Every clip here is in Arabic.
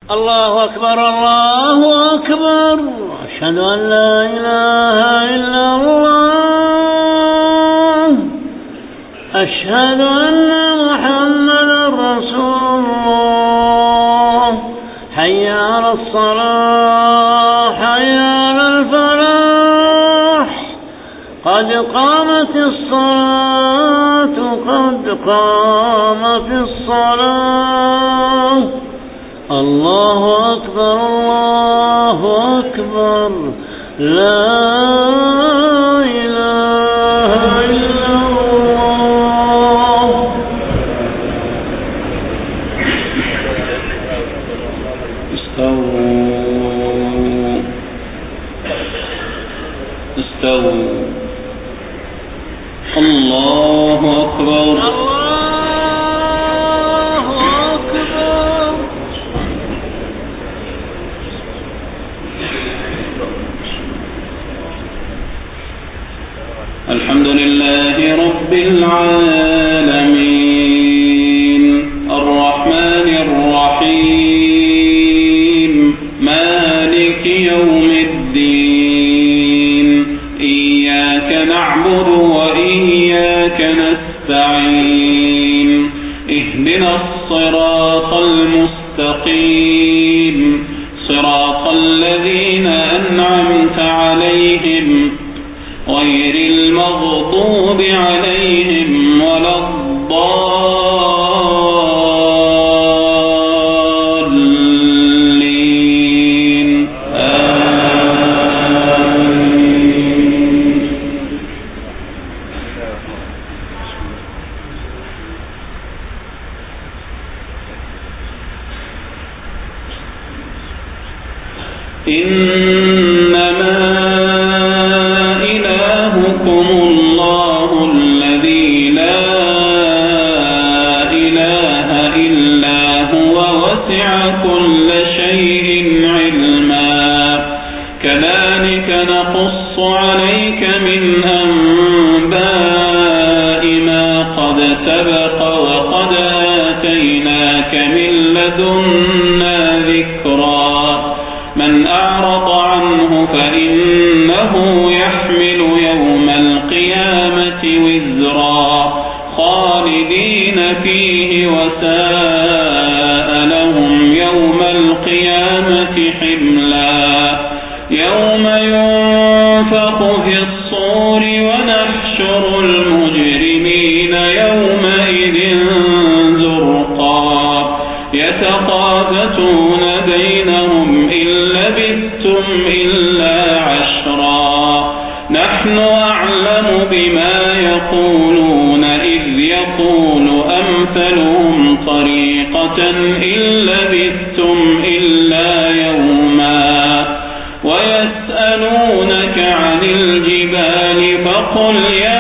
الله أكبر الله أكبر أشهد أن لا إله إلا الله أشهد أن محمدا رسول الله حي على الصلاة حي على الفلاح قد قامت الصلاة قد قامت الصلاة الله أكبر الله أكبر لا إله إلا الله استووا الله أكبر الله أكبر الحمد لله رب العالمين الرحمن الرحيم مالك يوم الدين إياك نعبد وإياك نستعين اهدنا الصراط المستقيم صراط الذين أنعمت عليهم غير المغضوب عليهم ولا الضالين آمين. إنما إلهكم الله الذي لا إله إلا هو وسع كل شيء علما كذلك نقص عليك من أنباء ما قد سبق وقد آتيناك من لدنا ذكرا من أعرض عنه فإنه يحمل يوم القيامة وزرا خالدين فيه وساء لهم يوم القيامة حملا يوم ينفخ في الصور ونحشر المجرمين يومئذ زرقا يتخافتون بينهم إن لبثتم إلا عشرا نحن أعلم بما يقولون إذ يقول أمثلهم طريقة إن لبثتم إلا يوما ويسألونك عن الجبال فقل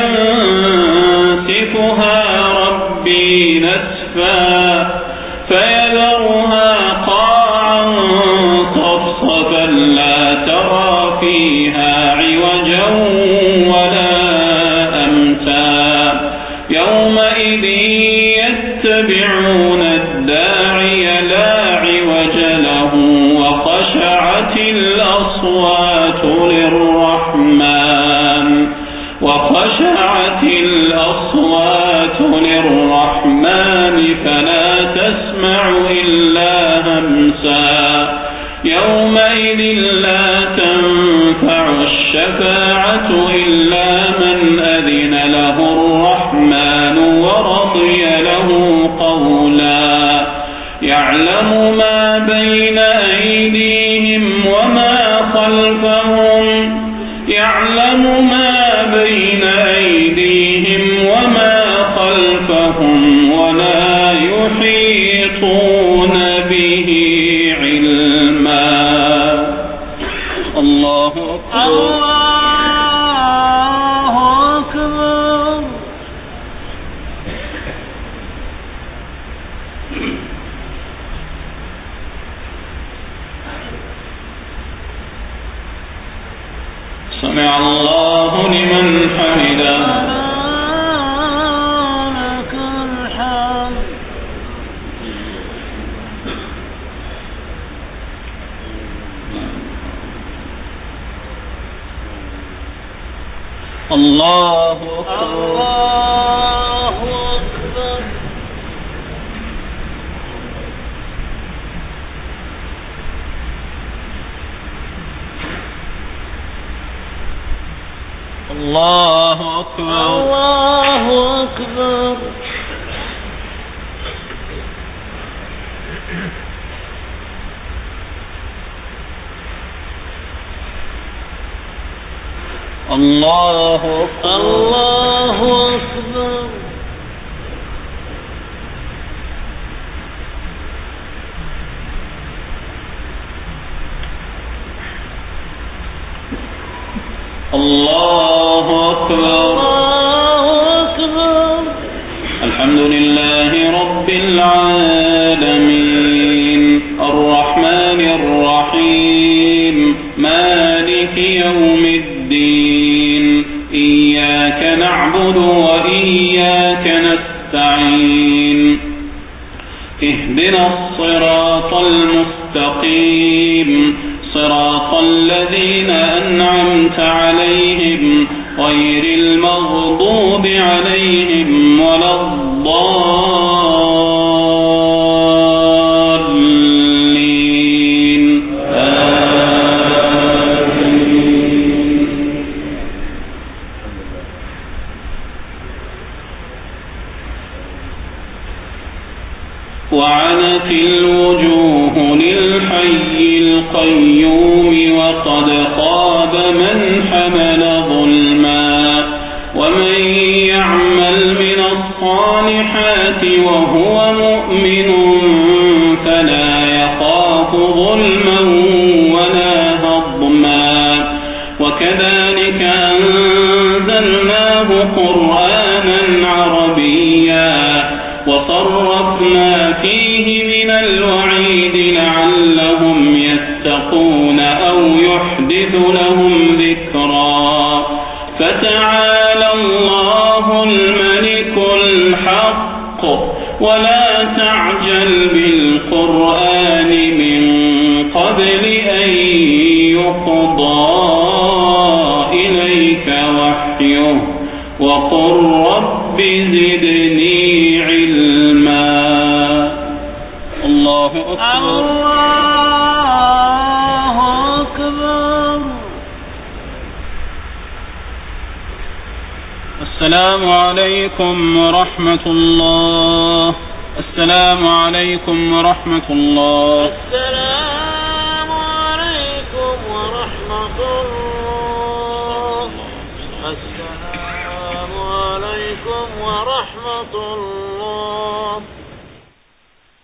ينسفها ربي نسفا فيذرها قاعا صفصفا لا ترى فيها عوجا ولا أمتا يومئذ يتبعون الداعي لا عوج له وخشعت الأصوات للرحمن فلا تسمع إلا همسا يومئذ لا تنفع الشفاعة إلا من أذن له الرحمن ورضي له قولا يعلم ما بين أيديهم وما خلفهم ولا يحيطون به علما الله أكبر الله أكبر سمع الله لمن حمده الله أكبر. الله أكبر. الله أكبر. الله أكبر. الله أكبر. الله أكبر. الله أكبر. الله أكبر. الحمد لله رب العالمين الرحمن الرحيم مالك يوم الدين إياك نعبد وإياك نستعين اهدنا الصراط المستقيم صراط الذين أنعمت عليهم غير المغضوب عليهم ولا الضالين آمين. وعنت الوجوه للحي القيوم وقد خاب من حمل ظلما ومن يعمل من الصالحات وهو مؤمن فلا يخاف ظلما ولا هضما وكذلك أنزلناه قرآنا عربيا وصرفنا فيه من الوعيد لعلهم يتقون أو يحدث لهم ذكرا فتعالى الله الملك الحق ولا تعجل بالقرآن من قبل أن يقضى إليك وحيه وقل رب زدني علما. الله أكبر. الله أكبر. السلام عليكم ورحمة الله. السلام عليكم ورحمة الله. السلام عليكم ورحمة الله. السلام عليكم ورحمة الله.